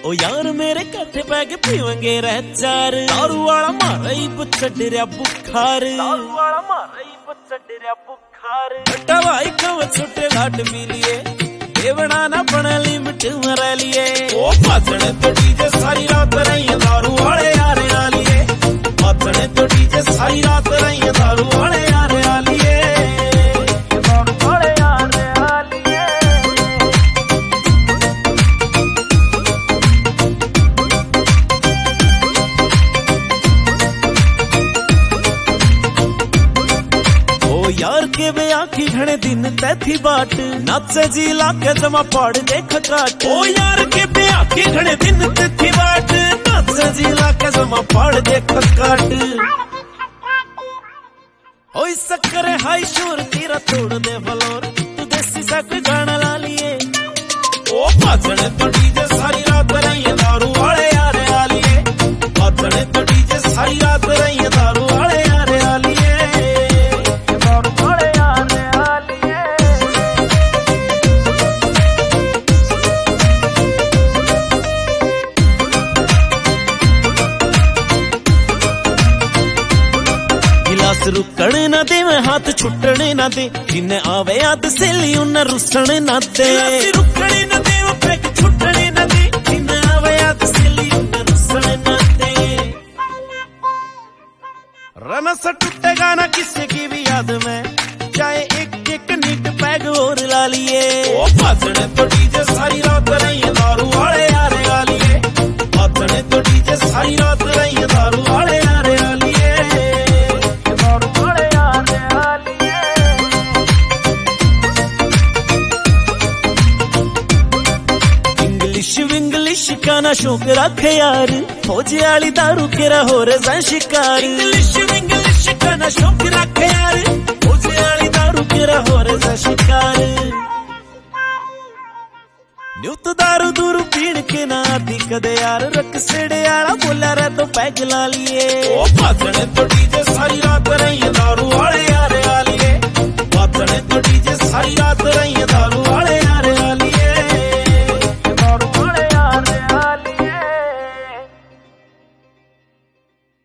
ओ यार मेरे कट्ठे पैके पीवेंगे रह चार दारू वाला मारा ही पुछड़ रहा बुखार बट्टा भाई कव छुट्टे घाट पी लिए देवना ना बना लिमिट मरा लिए ओ पाथने तो डीजे सारी रात रही दारू वाले यार आलिए पाथने तो डीजे सारी रात रही दारू वाले यार आलिए यार के वे आखी घने दिन तैथी बाट नाचे जी लाके जमा पाड़ देख काट ओ यार के वे आखी घने दिन तैथी बाट नाचे जी लाके जमा पाड़ देख काट ओए सक्कर हाई शोर तेरा तोड़ दे फलोर तू देसी सा कोई गाना ला लिए ओ पाथने तो डीजे सारी रात रही दारू वाले यार आलिए पाथने तो डीजे सारी रात रही दारू वाले यार आलिए रुकने ना दे मैं हाथ छुटने ना दे जिन्हें आवे याद सेली उन्हें रुसने ना दे रुकने ना दे वो पैक छुटने ना दे जिन्हें आवे याद सेली उन्हें रुसने ना दे रना सा टूटेगा ना किसी की भी याद में चाहे एक एक नीट पैग और ला लिए ओ पाथने तो डीजे सारी रात रही दारू वाले यार आलिए पाथने तो डीजे सारी रात रही दारू वाले यार आलिए इंग्लिश का ना शौक रखे यार फौजी वाली दारू केरा हो रहा शिकार इंग्लिश का ना शौक रखे यार फौजी वाली दारू केरा हो रहा शिकार न्यू तो दारू दूरू पीण के ना आदि कदे यार रख सेड़े आला बोला रहा तो पैग ला लिए ओ पाथने तो डीजे सारी रात रही दारू वाले यार